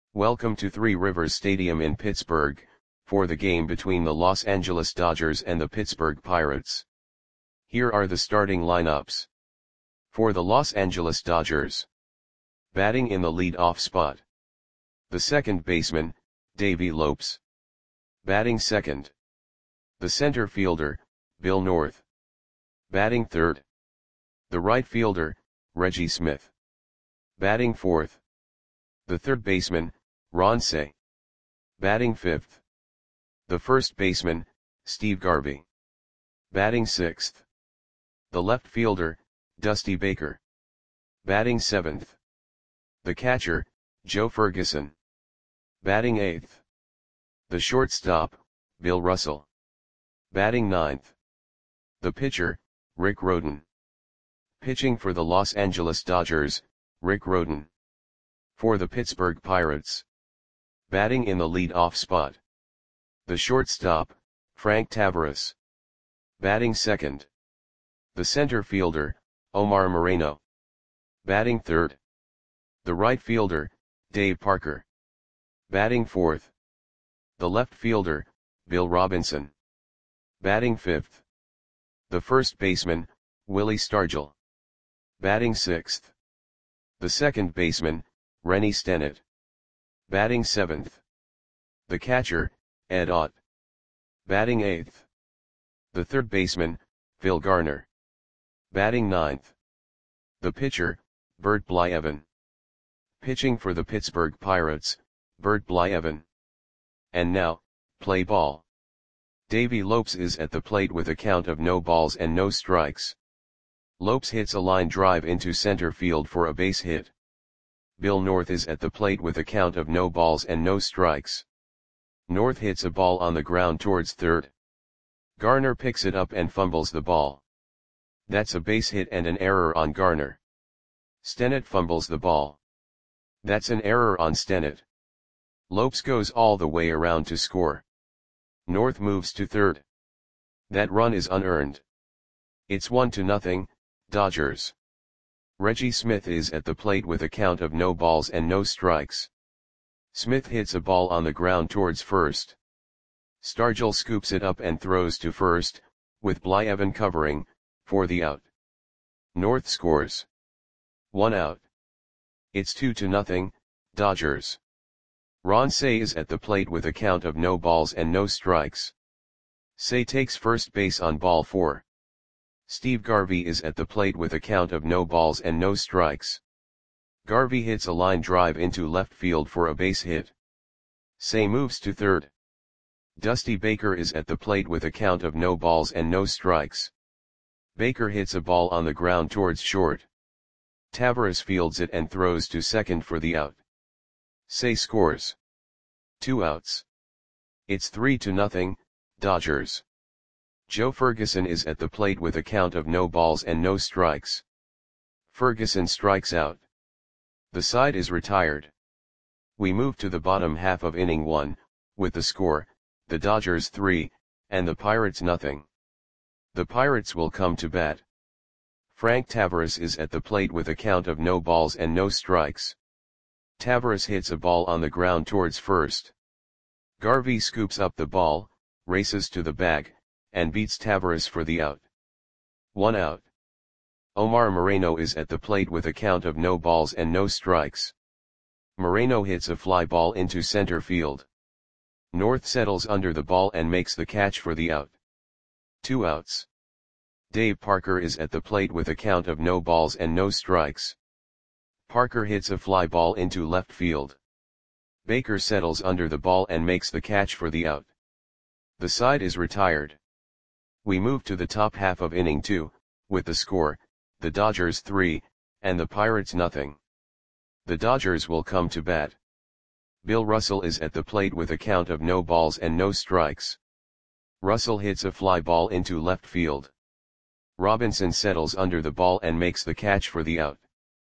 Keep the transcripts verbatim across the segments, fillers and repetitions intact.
Welcome to Three Rivers Stadium in Pittsburgh, for the game between the Los Angeles Dodgers and the Pittsburgh Pirates. Here are the starting lineups. For the Los Angeles Dodgers. Batting in the lead-off spot. The second baseman, Davey Lopes. Batting second. The center fielder, Bill North. Batting third. The right fielder, Reggie Smith. Batting fourth. The third baseman, Ron Cey. Batting fifth. The first baseman, Steve Garvey. Batting sixth. The left fielder, Dusty Baker. Batting seventh. The catcher, Joe Ferguson. Batting eighth. The shortstop, Bill Russell. Batting ninth. The pitcher, Rick Rhoden. Pitching for the Los Angeles Dodgers, Rick Rhoden. For the Pittsburgh Pirates. Batting in the lead-off spot. The shortstop, Frank Taveras. Batting second. The center fielder, Omar Moreno. Batting third. The right fielder, Dave Parker. Batting fourth. The left fielder, Bill Robinson. Batting fifth. The first baseman, Willie Stargell. Batting sixth. The second baseman, Rennie Stennett. Batting seventh. The catcher, Ed Ott. Batting eighth. The third baseman, Phil Garner. Batting ninth. The pitcher, Bert Blyleven. Pitching for the Pittsburgh Pirates, Bert Blyleven. And now, play ball. Davey Lopes is at the plate with a count of no balls and no strikes. Lopes hits a line drive into center field for a base hit. Bill North is at the plate with a count of no balls and no strikes. North hits a ball on the ground towards third. Garner picks it up and fumbles the ball. That's a base hit and an error on Garner. Stennett fumbles the ball. That's an error on Stennett. Lopes goes all the way around to score. North moves to third. That run is unearned. It's one to nothing, Dodgers. Reggie Smith is at the plate with a count of no balls and no strikes. Smith hits a ball on the ground towards first. Stargell scoops it up and throws to first, with Blyleven covering, for the out. North scores. One out. It's two to nothing, Dodgers. Ron Cey is at the plate with a count of no balls and no strikes. Cey takes first base on ball four. Steve Garvey is at the plate with a count of no balls and no strikes. Garvey hits a line drive into left field for a base hit. Cey moves to third. Dusty Baker is at the plate with a count of no balls and no strikes. Baker hits a ball on the ground towards short. Taveras fields it and throws to second for the out. Cey scores. Two outs. It's three to nothing, Dodgers. Joe Ferguson is at the plate with a count of no balls and no strikes. Ferguson strikes out. The side is retired. We move to the bottom half of inning one, with the score, the Dodgers three, and the Pirates nothing. The Pirates will come to bat. Frank Taveras is at the plate with a count of no balls and no strikes. Taveras hits a ball on the ground towards first. Garvey scoops up the ball, races to the bag, and beats Taveras for the out. One out. Omar Moreno is at the plate with a count of no balls and no strikes. Moreno hits a fly ball into center field. North settles under the ball and makes the catch for the out. Two outs. Dave Parker is at the plate with a count of no balls and no strikes. Parker hits a fly ball into left field. Baker settles under the ball and makes the catch for the out. The side is retired. We move to the top half of inning two, with the score, the Dodgers three, and the Pirates nothing. The Dodgers will come to bat. Bill Russell is at the plate with a count of no balls and no strikes. Russell hits a fly ball into left field. Robinson settles under the ball and makes the catch for the out.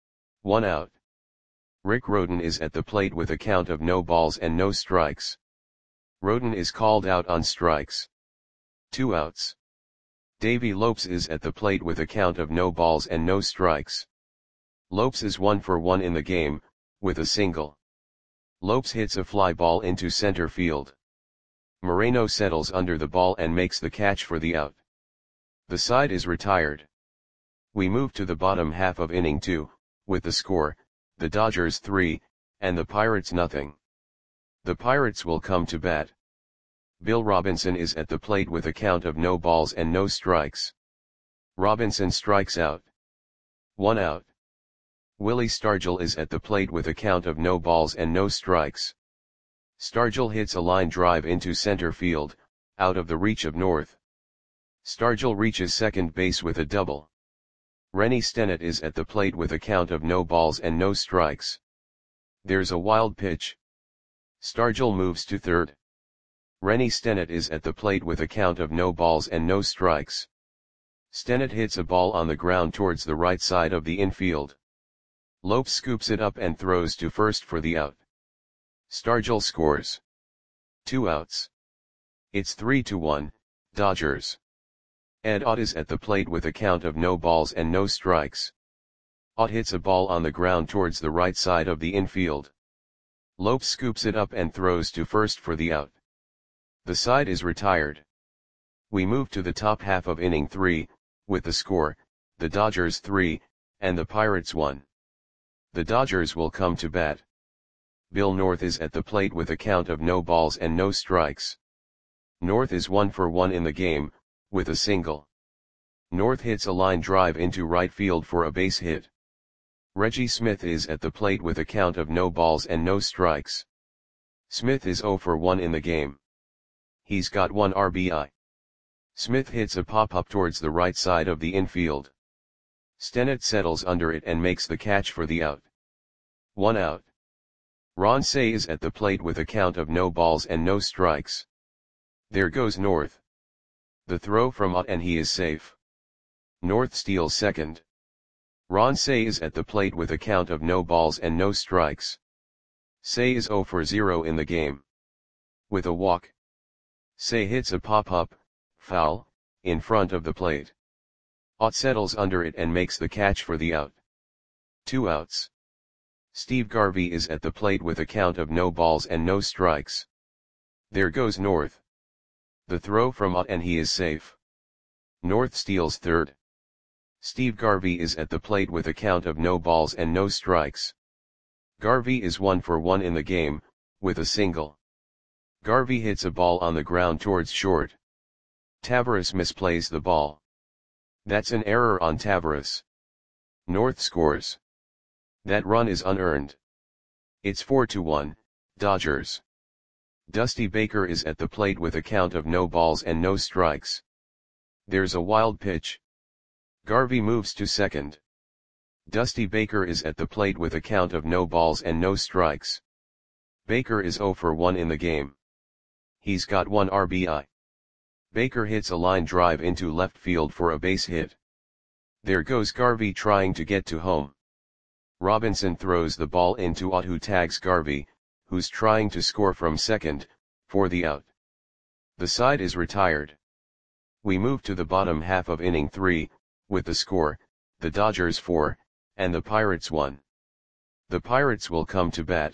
One out. Rick Rhoden is at the plate with a count of no balls and no strikes. Rhoden is called out on strikes. Two outs. Davey Lopes is at the plate with a count of no balls and no strikes. Lopes is one for one in the game, with a single. Lopes hits a fly ball into center field. Moreno settles under the ball and makes the catch for the out. The side is retired. We move to the bottom half of inning two, with the score, the Dodgers three, and the Pirates nothing. The Pirates will come to bat. Bill Robinson is at the plate with a count of no balls and no strikes. Robinson strikes out. One out. Willie Stargell is at the plate with a count of no balls and no strikes. Stargell hits a line drive into center field, out of the reach of North. Stargell reaches second base with a double. Rennie Stennett is at the plate with a count of no balls and no strikes. There's a wild pitch. Stargell moves to third. Rennie Stennett is at the plate with a count of no balls and no strikes. Stennett hits a ball on the ground towards the right side of the infield. Lopes scoops it up and throws to first for the out. Stargell scores. Two outs. It's three to one, Dodgers. Ed Ott is at the plate with a count of no balls and no strikes. Ott hits a ball on the ground towards the right side of the infield. Lopes scoops it up and throws to first for the out. The side is retired. We move to the top half of inning three, with the score, the Dodgers three, and the Pirates one. The Dodgers will come to bat. Bill North is at the plate with a count of no balls and no strikes. North is one for one in the game, with a single. North hits a line drive into right field for a base hit. Reggie Smith is at the plate with a count of no balls and no strikes. Smith is zero for one in the game. He's got one R B I. Smith hits a pop-up towards the right side of the infield. Stennett settles under it and makes the catch for the out. One out. Ron Cey is at the plate with a count of no balls and no strikes. There goes North. The throw from Ott and he is safe. North steals second. Ron Cey is at the plate with a count of no balls and no strikes. Cey is zero for zero in the game. With a walk. Cey hits a pop-up, foul, in front of the plate. Ott settles under it and makes the catch for the out. Two outs. Steve Garvey is at the plate with a count of no balls and no strikes. There goes North. The throw from Ott and he is safe. North steals third. Steve Garvey is at the plate with a count of no balls and no strikes. Garvey is one for one in the game, with a single. Garvey hits a ball on the ground towards short. Taveras misplays the ball. That's an error on Taveras. North scores. That run is unearned. It's four to one, Dodgers. Dusty Baker is at the plate with a count of no balls and no strikes. There's a wild pitch. Garvey moves to second. Dusty Baker is at the plate with a count of no balls and no strikes. Baker is zero for one in the game. He's got one R B I. Baker hits a line drive into left field for a base hit. There goes Garvey trying to get to home. Robinson throws the ball into Ott, who tags Garvey, who's trying to score from second, for the out. The side is retired. We move to the bottom half of inning three, with the score, the Dodgers four, and the Pirates one. The Pirates will come to bat.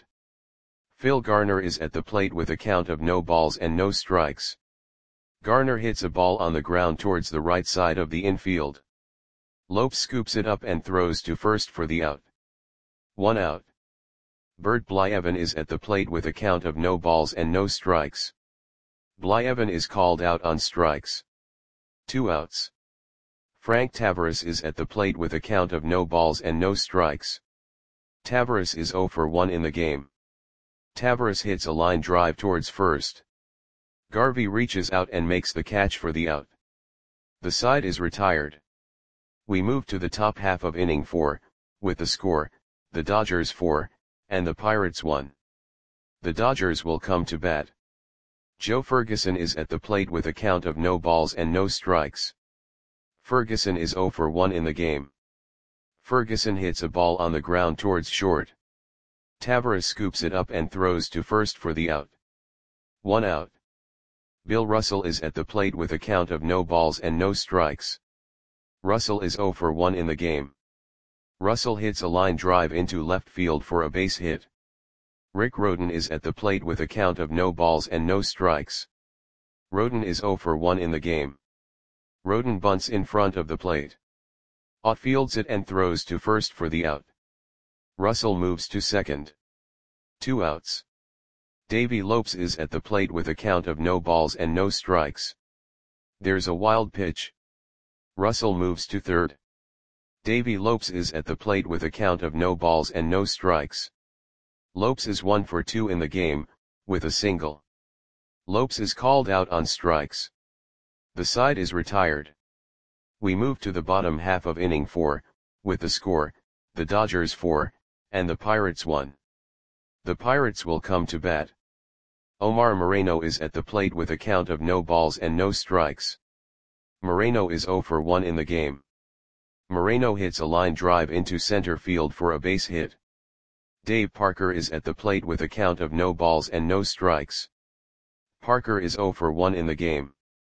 Phil Garner is at the plate with a count of no balls and no strikes. Garner hits a ball on the ground towards the right side of the infield. Lopes scoops it up and throws to first for the out. One out. Bert Blyevin is at the plate with a count of no balls and no strikes. Blyevin is called out on strikes. Two outs. Frank Taveras is at the plate with a count of no balls and no strikes. Taveras is zero for one in the game. Taveras hits a line drive towards first. Garvey reaches out and makes the catch for the out. The side is retired. We move to the top half of inning four, with the score, the Dodgers four, and the Pirates one. The Dodgers will come to bat. Joe Ferguson is at the plate with a count of no balls and no strikes. Ferguson is zero for one in the game. Ferguson hits a ball on the ground towards short. Taveras scoops it up and throws to first for the out. One out. Bill Russell is at the plate with a count of no balls and no strikes. Russell is zero for one in the game. Russell hits a line drive into left field for a base hit. Rick Rhoden is at the plate with a count of no balls and no strikes. Rhoden is zero for one in the game. Rhoden bunts in front of the plate. Ott fields it and throws to first for the out. Russell moves to second. Two outs. Davey Lopes is at the plate with a count of no balls and no strikes. There's a wild pitch. Russell moves to third. Davey Lopes is at the plate with a count of no balls and no strikes. Lopes is one for two in the game, with a single. Lopes is called out on strikes. The side is retired. We move to the bottom half of inning four, with the score, the Dodgers four, and the Pirates one. The Pirates will come to bat. Omar Moreno is at the plate with a count of no balls and no strikes. Moreno is zero for one in the game. Moreno hits a line drive into center field for a base hit. Dave Parker is at the plate with a count of no balls and no strikes. Parker is zero for one in the game.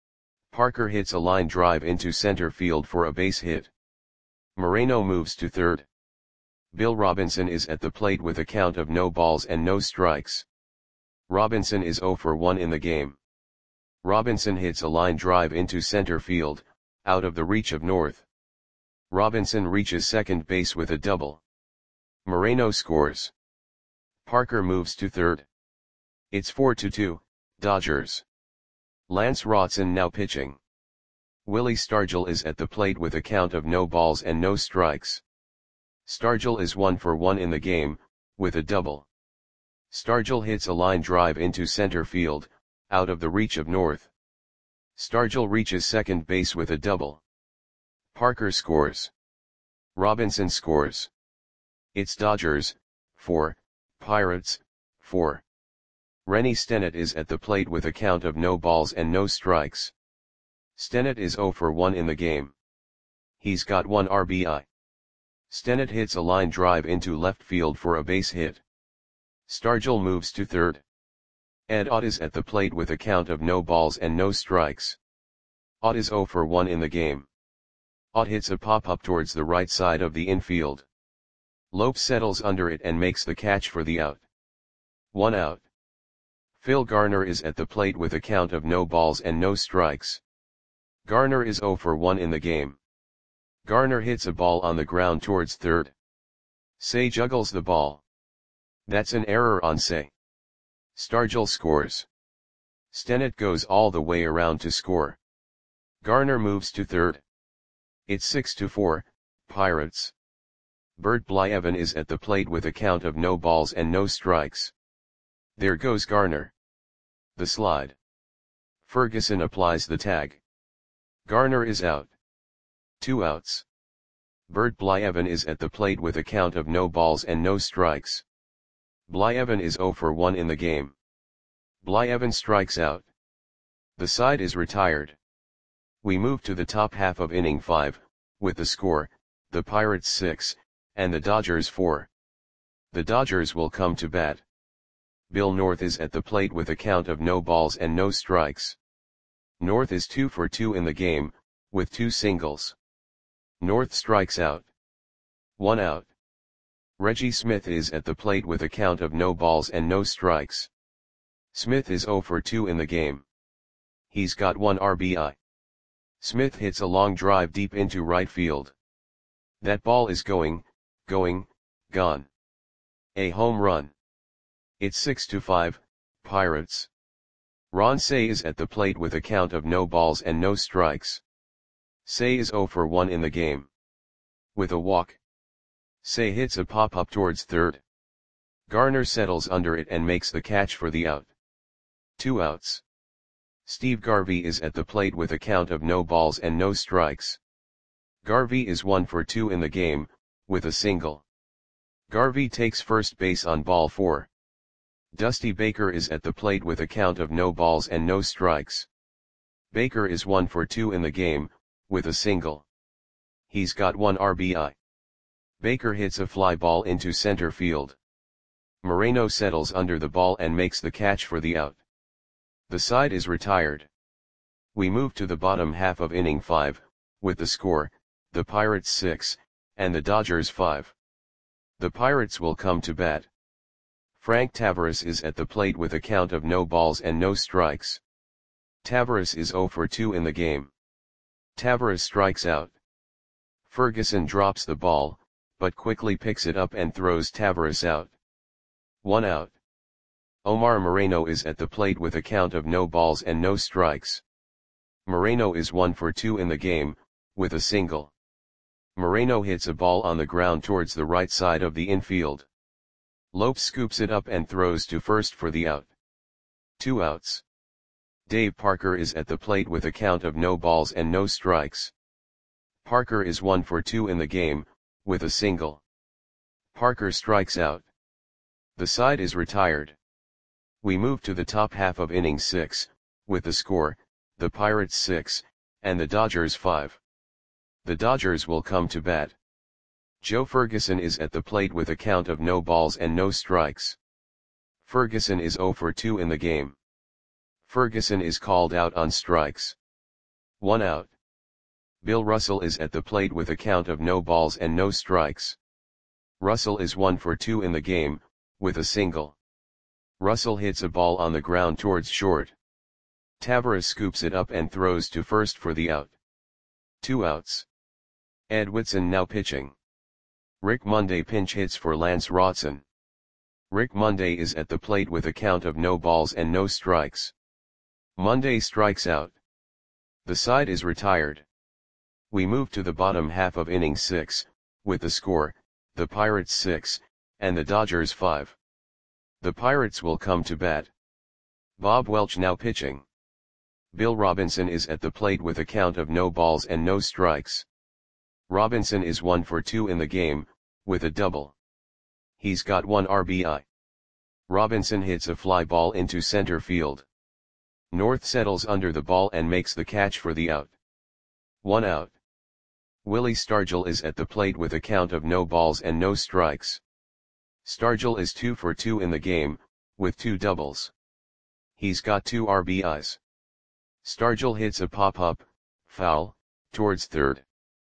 Parker hits a line drive into center field for a base hit. Moreno moves to third. Bill Robinson is at the plate with a count of no balls and no strikes. Robinson is zero for one in the game. Robinson hits a line drive into center field, out of the reach of North. Robinson reaches second base with a double. Moreno scores. Parker moves to third. It's four to two, Dodgers. Lance Rotson now pitching. Willie Stargell is at the plate with a count of no balls and no strikes. Stargell is one for one in the game, with a double. Stargell hits a line drive into center field, out of the reach of North. Stargell reaches second base with a double. Parker scores. Robinson scores. It's Dodgers, four, Pirates, four. Rennie Stennett is at the plate with a count of no balls and no strikes. Stennett is zero for one in the game. He's got one R B I. Stennett hits a line drive into left field for a base hit. Stargell moves to third. Ed Ott is at the plate with a count of no balls and no strikes. Ott is zero for one in the game. Ott hits a pop-up towards the right side of the infield. Lopes settles under it and makes the catch for the out. One out. Phil Garner is at the plate with a count of no balls and no strikes. Garner is zero for one in the game. Garner hits a ball on the ground towards third. Say juggles the ball. That's an error on Say. Stargell scores. Stennett goes all the way around to score. Garner moves to third. It's six to four, Pirates. Bert Blyevin is at the plate with a count of no balls and no strikes. There goes Garner. The slide. Ferguson applies the tag. Garner is out. Two outs. Bert Blyevin is at the plate with a count of no balls and no strikes. Blyevin is zero for one in the game. Blyevin strikes out. The side is retired. We move to the top half of inning five, with the score, the Pirates six, and the Dodgers four. The Dodgers will come to bat. Bill North is at the plate with a count of no balls and no strikes. North is two for two in the game, with two singles. North strikes out. One out. Reggie Smith is at the plate with a count of no balls and no strikes. Smith is zero for two in the game. He's got one R B I. Smith hits a long drive deep into right field. That ball is going, going, gone. A home run. It's six to five, Pirates. Ron Cey is at the plate with a count of no balls and no strikes. Cey is zero for one in the game. With a walk. Cey hits a pop-up towards third. Garner settles under it and makes the catch for the out. Two outs. Steve Garvey is at the plate with a count of no balls and no strikes. Garvey is one for two in the game, with a single. Garvey takes first base on ball four. Dusty Baker is at the plate with a count of no balls and no strikes. Baker is one for two in the game, with a single. He's got one R B I. Baker hits a fly ball into center field. Moreno settles under the ball and makes the catch for the out. The side is retired. We move to the bottom half of inning five, with the score, the Pirates six, and the Dodgers five. The Pirates will come to bat. Frank Tavares is at the plate with a count of no balls and no strikes. Tavares is zero for two in the game. Tavares strikes out. Ferguson drops the ball, but quickly picks it up and throws Tavares out. One out. Omar Moreno is at the plate with a count of no balls and no strikes. Moreno is one for two in the game, with a single. Moreno hits a ball on the ground towards the right side of the infield. Lopes scoops it up and throws to first for the out. Two outs. Dave Parker is at the plate with a count of no balls and no strikes. Parker is one for two in the game, with a single. Parker strikes out. The side is retired. We move to the top half of inning six, with the score, the Pirates six, and the Dodgers five. The Dodgers will come to bat. Joe Ferguson is at the plate with a count of no balls and no strikes. Ferguson is zero for two in the game. Ferguson is called out on strikes. One out. Bill Russell is at the plate with a count of no balls and no strikes. Russell is one for two in the game, with a single. Russell hits a ball on the ground towards short. Tavares scoops it up and throws to first for the out. Two outs. Ed Whitson now pitching. Rick Monday pinch hits for Lance Rotson. Rick Monday is at the plate with a count of no balls and no strikes. Monday strikes out. The side is retired. We move to the bottom half of inning six, with the score, the Pirates six, and the Dodgers five. The Pirates will come to bat. Bob Welch now pitching. Bill Robinson is at the plate with a count of no balls and no strikes. Robinson is one for two in the game, with a double. He's got one R B I. Robinson hits a fly ball into center field. North settles under the ball and makes the catch for the out. One out. Willie Stargell is at the plate with a count of no balls and no strikes. Stargell is two for two in the game, with two doubles. He's got two R B Is. Stargell hits a pop-up, foul, towards third.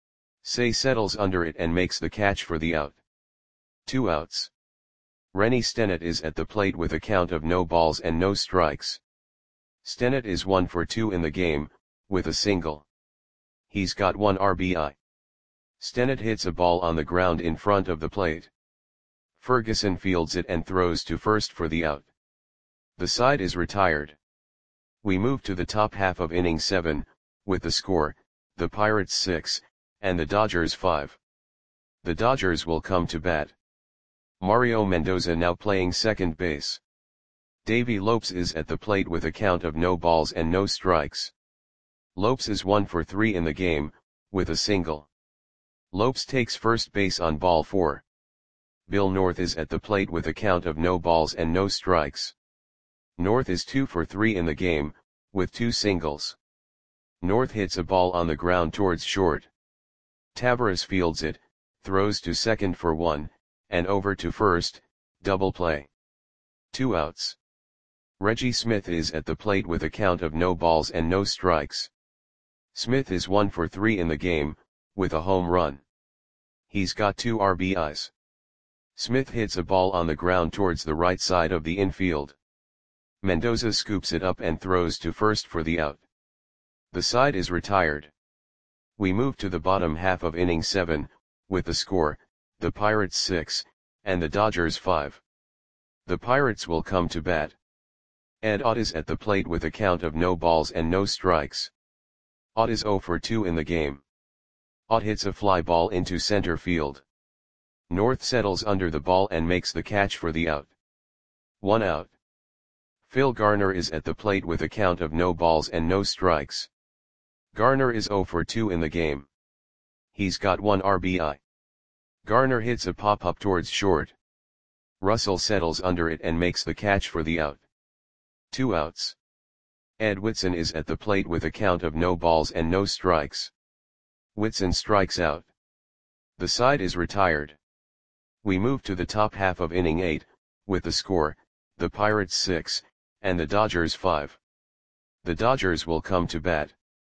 Say settles under it and makes the catch for the out. Two outs. Rennie Stennett is at the plate with a count of no balls and no strikes. Stennett is one for two in the game, with a single. He's got one R B I. Stennett hits a ball on the ground in front of the plate. Ferguson fields it and throws to first for the out. The side is retired. We move to the top half of inning seven, with the score, the Pirates six, and the Dodgers five. The Dodgers will come to bat. Mario Mendoza now playing second base. Davey Lopes is at the plate with a count of no balls and no strikes. Lopes is one for three in the game, with a single. Lopes takes first base on ball four. Bill North is at the plate with a count of no balls and no strikes. North is two for three in the game, with two singles. North hits a ball on the ground towards short. Tavares fields it, throws to second for one, and over to first, double play. Two outs. Reggie Smith is at the plate with a count of no balls and no strikes. Smith is one for three in the game, with a home run. He's got two R B Is. Smith hits a ball on the ground towards the right side of the infield. Mendoza scoops it up and throws to first for the out. The side is retired. We move to the bottom half of inning seven, with the score, the Pirates six, and the Dodgers five. The Pirates will come to bat. Ed Ott is at the plate with a count of no balls and no strikes. Ott is zero for two in the game. Ott hits a fly ball into center field. North settles under the ball and makes the catch for the out. One out. Phil Garner is at the plate with a count of no balls and no strikes. Garner is zero for two in the game. He's got one R B I. Garner hits a pop-up towards short. Russell settles under it and makes the catch for the out. Two outs. Ed Whitson is at the plate with a count of no balls and no strikes. Whitson strikes out. The side is retired. We move to the top half of inning eight, with the score, the Pirates six, and the Dodgers five. The Dodgers will come to bat.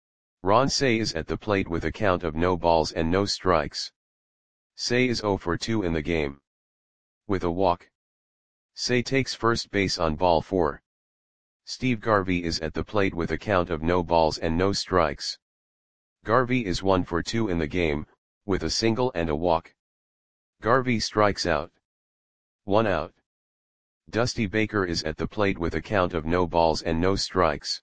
Ron Cey is at the plate with a count of no balls and no strikes. Cey is zero for two in the game. With a walk. Say takes first base on ball four. Steve Garvey is at the plate with a count of no balls and no strikes. Garvey is one for two in the game, with a single and a walk. Garvey strikes out. One out. Dusty Baker is at the plate with a count of no balls and no strikes.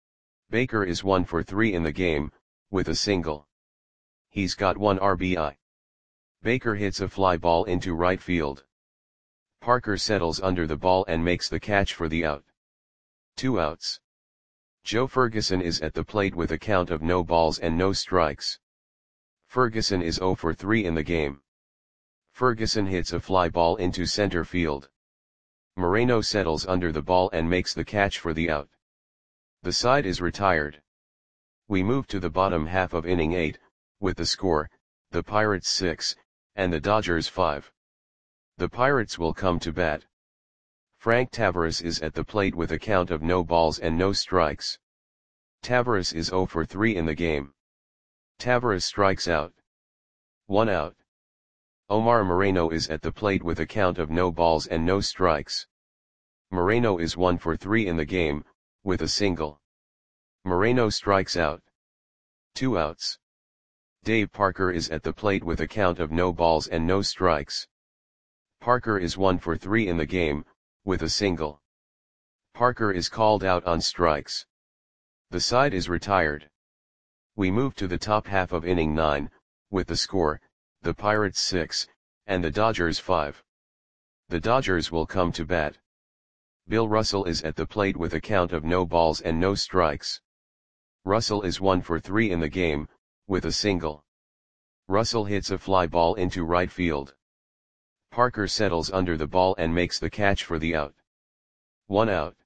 Baker is one for three in the game, with a single. He's got one R B I. Baker hits a fly ball into right field. Parker settles under the ball and makes the catch for the out. Two outs. Joe Ferguson is at the plate with a count of no balls and no strikes. Ferguson is zero for three in the game. Ferguson hits a fly ball into center field. Moreno settles under the ball and makes the catch for the out. The side is retired. We move to the bottom half of inning eight, with the score, the Pirates six, and the Dodgers five. The Pirates will come to bat. Frank Taveras is at the plate with a count of no balls and no strikes. Taveras is zero for three in the game. Taveras strikes out. One out. Omar Moreno is at the plate with a count of no balls and no strikes. Moreno is one for three in the game, with a single. Moreno strikes out. Two outs. Dave Parker is at the plate with a count of no balls and no strikes. Parker is one for three in the game, with a single. Parker is called out on strikes. The side is retired. We move to the top half of inning nine, with the score, the Pirates six, and the Dodgers five. The Dodgers will come to bat. Bill Russell is at the plate with a count of no balls and no strikes. Russell is one for three in the game, with a single. Russell hits a fly ball into right field. Parker settles under the ball and makes the catch for the out. One out.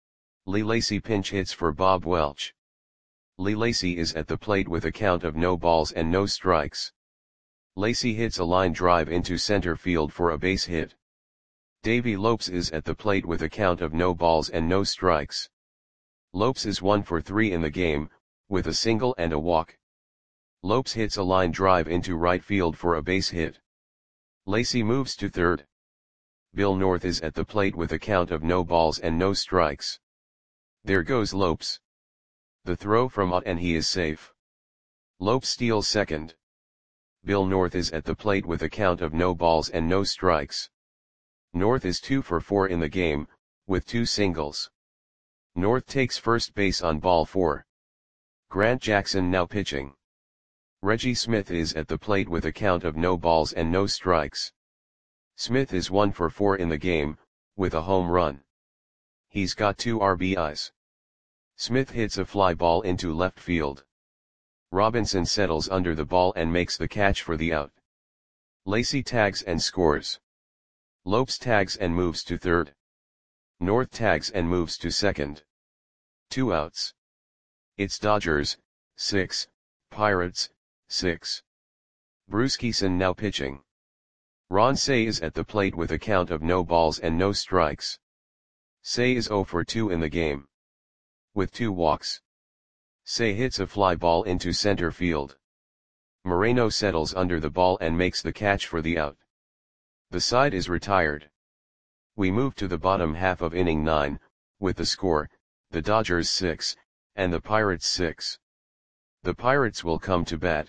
Lee Lacy pinch hits for Bob Welch. Lee Lacy is at the plate with a count of no balls and no strikes. Lacy hits a line drive into center field for a base hit. Davey Lopes is at the plate with a count of no balls and no strikes. Lopes is one for three in the game, with a single and a walk. Lopes hits a line drive into right field for a base hit. Lacy moves to third. Bill North is at the plate with a count of no balls and no strikes. There goes Lopes. The throw from out and he is safe. Lopes steals second. Bill North is at the plate with a count of no balls and no strikes. North is two for four in the game, with two singles. North takes first base on ball four. Grant Jackson now pitching. Reggie Smith is at the plate with a count of no balls and no strikes. Smith is one for four in the game, with a home run. He's got two R B Is. Smith hits a fly ball into left field. Robinson settles under the ball and makes the catch for the out. Lacy tags and scores. Lopes tags and moves to third. North tags and moves to second. Two outs. It's Dodgers, six, Pirates, six. Bruce Kison now pitching. Ron Cey is at the plate with a count of no balls and no strikes. Cey is zero for two in the game. With two walks. Cey hits a fly ball into center field. Moreno settles under the ball and makes the catch for the out. The side is retired. We move to the bottom half of inning nine, with the score, the Dodgers six, and the Pirates six. The Pirates will come to bat.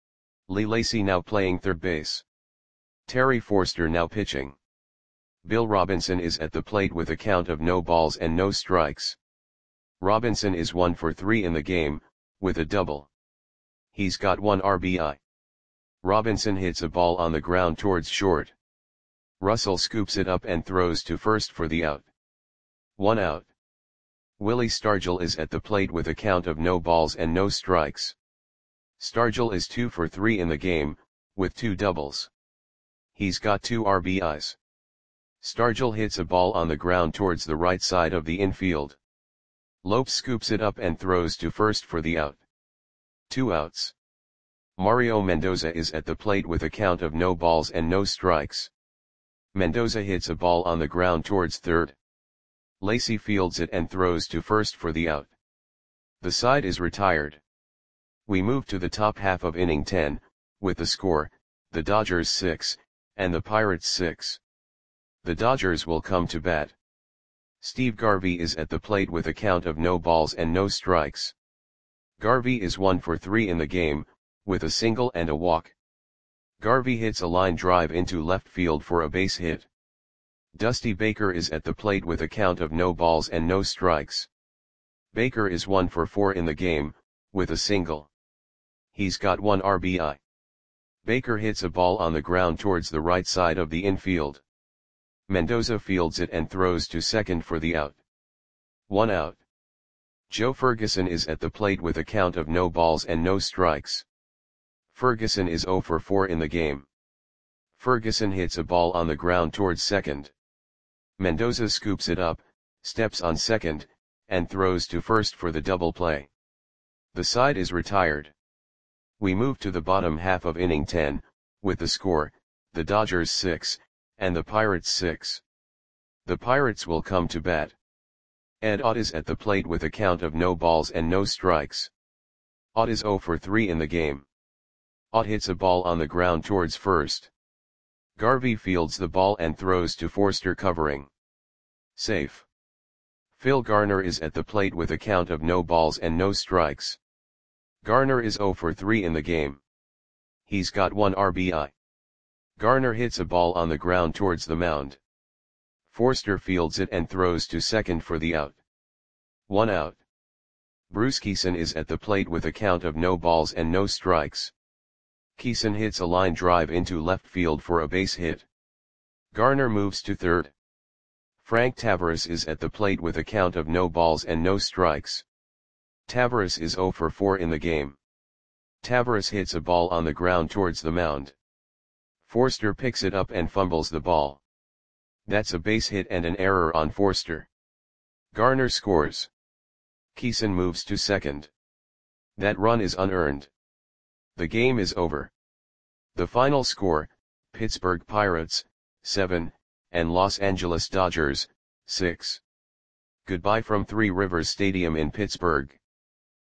Lee Lacy now playing third base. Terry Forster now pitching. Bill Robinson is at the plate with a count of no balls and no strikes. Robinson is one for three in the game, with a double. He's got one R B I. Robinson hits a ball on the ground towards short. Russell scoops it up and throws to first for the out. One out. Willie Stargell is at the plate with a count of no balls and no strikes. Stargell is two for three in the game, with two doubles. He's got two R B Is. Stargell hits a ball on the ground towards the right side of the infield. Lopes scoops it up and throws to first for the out. Two outs. Mario Mendoza is at the plate with a count of no balls and no strikes. Mendoza hits a ball on the ground towards third. Lacy fields it and throws to first for the out. The side is retired. We move to the top half of inning ten, with the score, the Dodgers six, and the Pirates six. The Dodgers will come to bat. Steve Garvey is at the plate with a count of no balls and no strikes. Garvey is one for three in the game, with a single and a walk. Garvey hits a line drive into left field for a base hit. Dusty Baker is at the plate with a count of no balls and no strikes. Baker is one for four in the game, with a single. He's got one R B I. Baker hits a ball on the ground towards the right side of the infield. Mendoza fields it and throws to second for the out. One out. Joe Ferguson is at the plate with a count of no balls and no strikes. Ferguson is zero for four in the game. Ferguson hits a ball on the ground towards second. Mendoza scoops it up, steps on second, and throws to first for the double play. The side is retired. We move to the bottom half of inning ten, with the score, the Dodgers six, and the Pirates six. The Pirates will come to bat. Ed Ott is at the plate with a count of no balls and no strikes. Ott is zero for three in the game. Ott hits a ball on the ground towards first. Garvey fields the ball and throws to Forster covering. Safe. Phil Garner is at the plate with a count of no balls and no strikes. Garner is zero for three in the game. He's got one R B I. Garner hits a ball on the ground towards the mound. Forster fields it and throws to second for the out. One out. Bruce Kison is at the plate with a count of no balls and no strikes. Kison hits a line drive into left field for a base hit. Garner moves to third. Frank Tavares is at the plate with a count of no balls and no strikes. Tavares is zero for four in the game. Tavares hits a ball on the ground towards the mound. Forster picks it up and fumbles the ball. That's a base hit and an error on Forster. Garner scores. Kison moves to second. That run is unearned. The game is over. The final score, Pittsburgh Pirates, seven, and Los Angeles Dodgers, six. Goodbye from Three Rivers Stadium in Pittsburgh.